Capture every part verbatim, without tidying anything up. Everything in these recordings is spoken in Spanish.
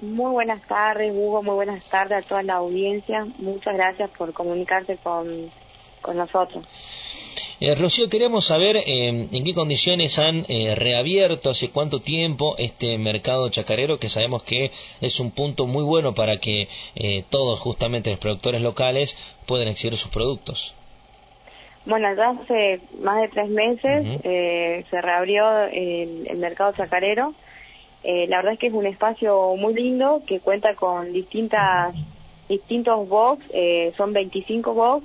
Muy buenas tardes, Hugo, muy buenas tardes a toda la audiencia. Muchas gracias por comunicarse con, con nosotros. Eh, Rocío, queremos saber eh, en qué condiciones han eh, reabierto, hace cuánto tiempo este mercado chacarero, que sabemos que es un punto muy bueno para que eh, todos, justamente los productores locales, puedan exhibir sus productos. Bueno, ya hace más de tres meses Uh-huh. eh, se reabrió el, el mercado chacarero. Eh, la verdad es que es un espacio muy lindo que cuenta con distintas distintos box, eh, son veinticinco box,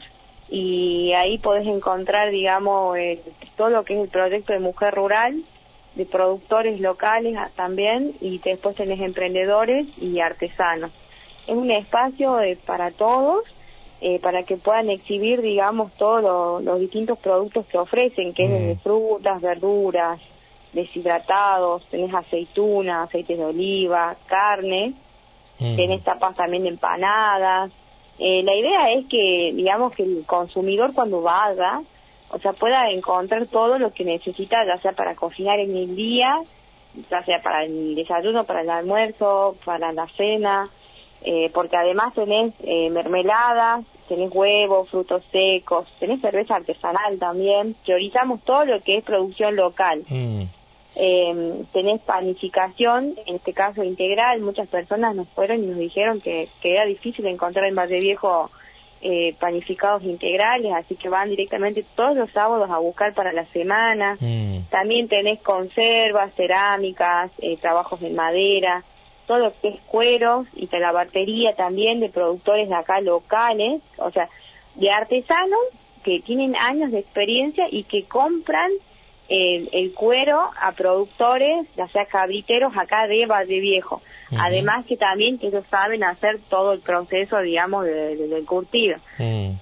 y ahí podés encontrar, digamos, eh, todo lo que es el proyecto de mujer rural, de productores locales también, y después tenés emprendedores y artesanos. Es un espacio eh, para todos, eh, para que puedan exhibir, digamos, todos lo, los distintos productos que ofrecen, que mm. es de frutas, verduras, deshidratados, tenés aceitunas, aceites de oliva, carne, mm. tenés tapas también de empanadas. Eh, la idea es que, digamos, que el consumidor cuando vaya, o sea, pueda encontrar todo lo que necesita, ya sea para cocinar en el día, ya sea para el desayuno, para el almuerzo, para la cena, eh, porque además tenés eh, mermeladas, tenés huevos, frutos secos, tenés cerveza artesanal también, priorizamos todo lo que es producción local. Mm. Eh, tenés panificación, en este caso integral. Muchas personas nos fueron y nos dijeron que, que era difícil encontrar en Valle Viejo eh, panificados integrales, así que van directamente todos los sábados a buscar para la semana. Mm. También tenés conservas, cerámicas, eh, trabajos en madera, todo lo que es cueros y talabartería también de productores de acá locales, o sea, de artesanos que tienen años de experiencia y que compran El, el cuero a productores, ya sea cabriteros acá de Valle Viejo. Uh-huh. Además que también que ellos saben hacer todo el proceso, digamos, de, de, del curtido. Uh-huh.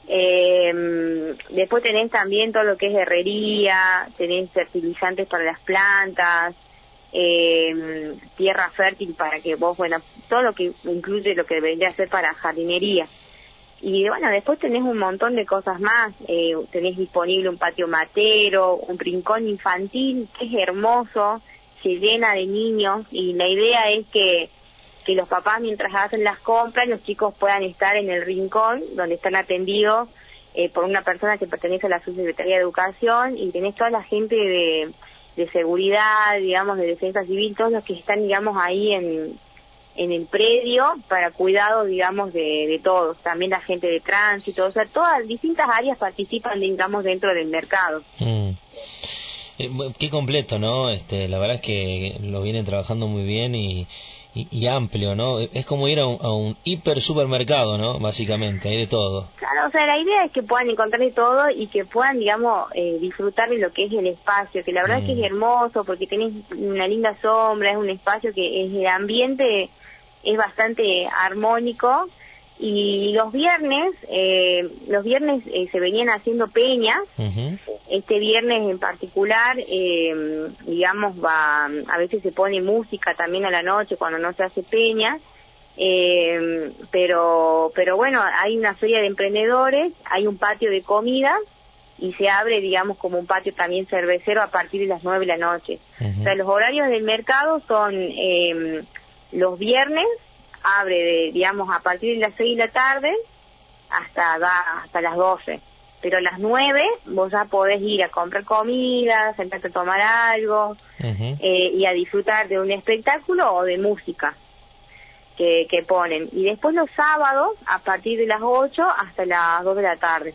Eh, después tenés también todo lo que es herrería, tenés fertilizantes para las plantas, eh, tierra fértil para que vos, bueno, todo lo que incluye lo que debería ser para jardinería. Y bueno, después tenés un montón de cosas más, eh, tenés disponible un patio matero, un rincón infantil que es hermoso, se llena de niños, y la idea es que, que los papás mientras hacen las compras, los chicos puedan estar en el rincón donde están atendidos eh, por una persona que pertenece a la Subsecretaría de Educación, y tenés toda la gente de, de seguridad, digamos, de defensa civil, todos los que están, digamos, ahí en... en el predio para cuidado, digamos, de, de todos, también la gente de tránsito, o sea, todas distintas áreas participan, digamos, dentro del mercado. Mm. Eh, qué completo, ¿no? Este, la verdad es que lo vienen trabajando muy bien y, y, y amplio, ¿no? Es como ir a un, a un hiper supermercado, ¿no? Básicamente, hay de todo. Claro, o sea, la idea es que puedan encontrar de todo y que puedan, digamos, eh, disfrutar de lo que es el espacio, que la verdad mm. es que es hermoso porque tenés una linda sombra, es un espacio que es el ambiente es bastante armónico, y los viernes, eh, los viernes eh, se venían haciendo peñas. Uh-huh. Este viernes en particular, eh, digamos, va, a veces se pone música también a la noche cuando no se hace peña, eh, pero, pero bueno, hay una feria de emprendedores, hay un patio de comida, y se abre, digamos, como un patio también cervecero a partir de las nueve de la noche. Uh-huh. O sea, los horarios del mercado son... Eh, los viernes abre, de, digamos, a partir de las seis de la tarde hasta, da, hasta las doce. Pero a las nueve vos ya podés ir a comprar comida, sentarte a tomar algo, uh-huh. eh, y a disfrutar de un espectáculo o de música que, que ponen. Y después los sábados, a partir de las ocho hasta las dos de la tarde.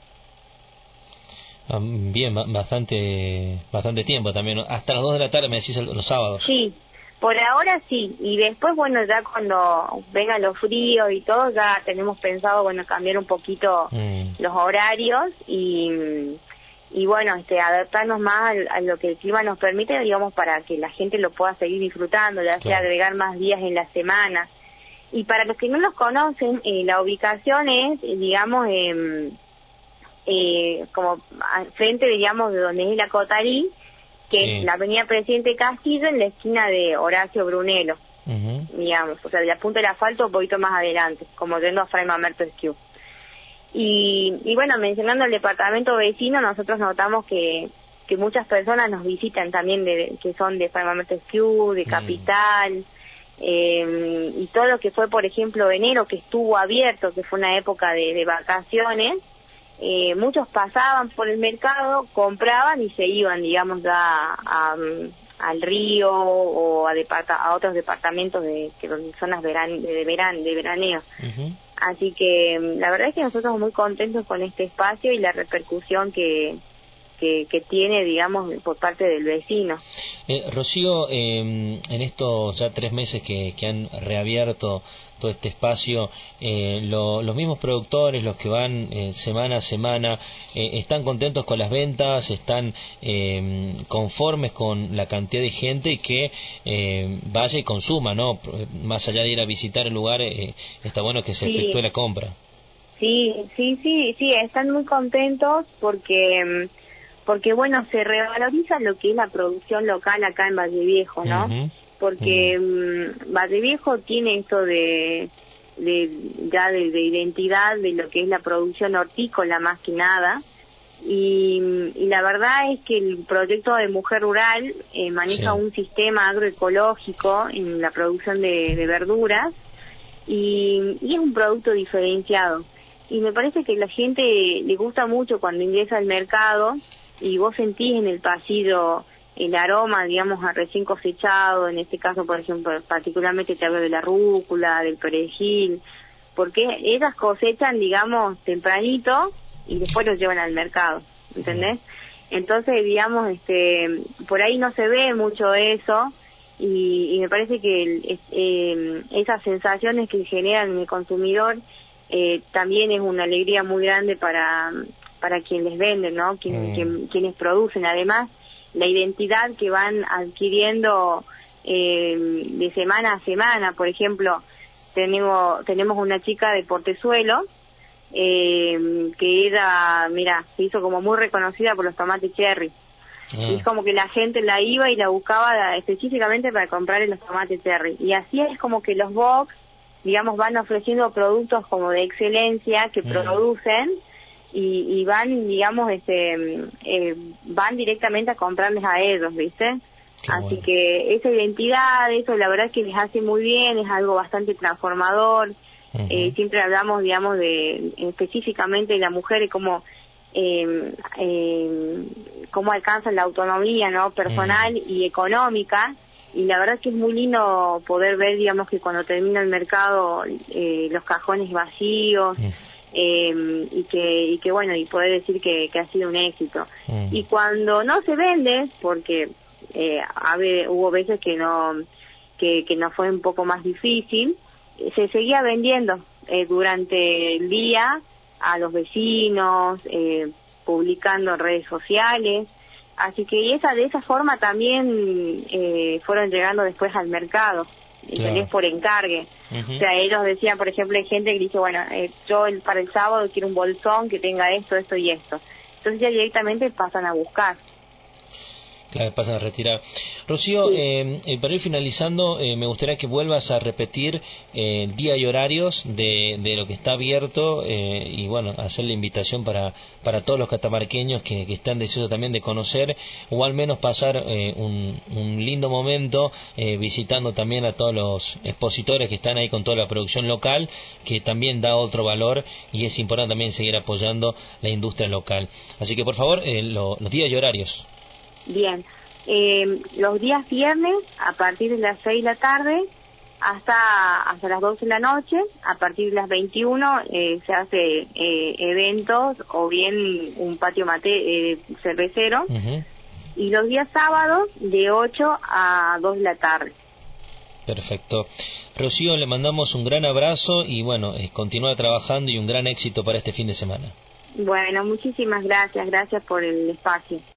Bien, bastante bastante tiempo también. Hasta las dos de la tarde me decís los sábados. Sí. Por ahora sí, y después, bueno, ya cuando vengan los fríos y todo, ya tenemos pensado, bueno, cambiar un poquito mm. los horarios y, y bueno, este, adaptarnos más a, a lo que el clima nos permite, digamos, para que la gente lo pueda seguir disfrutando, ya sea claro. agregar más días en la semana. Y para los que no los conocen, eh, la ubicación es, digamos, eh, eh, como frente, digamos, de donde es la Cotarí, que sí. es la avenida Presidente Castillo, en la esquina de Horacio Brunello, uh-huh. digamos, o sea, de la punta del asfalto un poquito más adelante, como yendo a Fray Mamerto Esquiú. Y, y bueno, mencionando el departamento vecino, nosotros notamos que, que muchas personas nos visitan también, de, que son de Fray Mamerto Esquiú, de Capital, mm. eh, y todo lo que fue, por ejemplo, enero, que estuvo abierto, que fue una época de, de vacaciones, eh, muchos pasaban por el mercado, compraban y se iban, digamos, ya a, a, al río o a, departa, a otros departamentos de, que son zonas veran, de, veran, de veraneo. Uh-huh. Así que la verdad es que nosotros muy contentos con este espacio y la repercusión que, que, que tiene, digamos, por parte del vecino. Eh, Rocío, eh, en estos ya tres meses que, que han reabierto todo este espacio, eh, lo, los mismos productores, los que van eh, semana a semana, eh, ¿están contentos con las ventas? ¿Están eh, conformes con la cantidad de gente que eh, vaya y consuma, ¿no? Más allá de ir a visitar el lugar, eh, está bueno que se sí. efectúe la compra. Sí, sí, sí, sí, están muy contentos porque... porque bueno, se revaloriza lo que es la producción local acá en Valle Viejo, ¿no? Uh-huh. Porque uh-huh. um, Valle Viejo tiene esto de, de ya de, de identidad de lo que es la producción hortícola más que nada, y, y la verdad es que el proyecto de Mujer Rural eh, maneja sí. un sistema agroecológico en la producción de, de verduras, y, y es un producto diferenciado. Y me parece que la gente le gusta mucho cuando ingresa al mercado, y vos sentís en el pasillo el aroma, digamos, a recién cosechado, en este caso, por ejemplo, particularmente te hablo de la rúcula, del perejil, porque ellas cosechan, digamos, tempranito y después los llevan al mercado, ¿entendés? Entonces, digamos, este, por ahí no se ve mucho eso, y, y me parece que el, eh, esas sensaciones que generan en el consumidor eh, también es una alegría muy grande para... para quienes venden, ¿no? Quien, mm. quien, quienes producen. Además, la identidad que van adquiriendo eh, de semana a semana. Por ejemplo, tenemos tenemos una chica de Portezuelo eh, que era, mira, se hizo como muy reconocida por los tomates cherry. Mm. Y es como que la gente la iba y la buscaba específicamente para comprarle los tomates cherry. Y así es como que los box, digamos, van ofreciendo productos como de excelencia que mm. producen, Y, y van, digamos, este, eh, van directamente a comprarles a ellos, ¿viste? Qué Así bueno. que esa identidad, eso la verdad es que les hace muy bien, es algo bastante transformador. Uh-huh. eh, siempre hablamos, digamos, de específicamente de la mujer y cómo, eh, eh, cómo alcanzan la autonomía, ¿no? Personal uh-huh. y económica. Y la verdad es que es muy lindo poder ver, digamos, que cuando termina el mercado, eh, los cajones vacíos. Uh-huh. Eh, y que y que bueno y poder decir que, que ha sido un éxito mm. y cuando no se vende porque eh, habe, hubo veces que no que, que nos fue un poco más difícil, se seguía vendiendo eh, durante el día a los vecinos, eh, publicando en redes sociales, así que esa de esa forma también eh, fueron llegando después al mercado. Claro. Por encargue. Uh-huh. O sea, ellos decían, por ejemplo, hay gente que dice, bueno, eh, yo el, para el sábado quiero un bolsón que tenga esto, esto y esto. Entonces ya directamente pasan a buscar. Claro, pasan a retirar. Rocío, sí. eh, eh, para ir finalizando, eh, me gustaría que vuelvas a repetir eh, día y horarios de, de lo que está abierto eh, y bueno, hacer la invitación para, para todos los catamarqueños que, que están deseosos también de conocer o al menos pasar eh, un, un lindo momento eh, visitando también a todos los expositores que están ahí con toda la producción local, que también da otro valor y es importante también seguir apoyando la industria local. Así que por favor, eh, lo, los días y horarios. Bien, eh, los días viernes a partir de las seis de la tarde hasta hasta las doce de la noche, a partir de las veintiuna eh, se hace eh, eventos o bien un patio mate eh, cervecero, uh-huh. y los días sábados de ocho a dos de la tarde. Perfecto. Rocío, le mandamos un gran abrazo y bueno, eh, continúa trabajando y un gran éxito para este fin de semana. Bueno, muchísimas gracias, gracias por el espacio.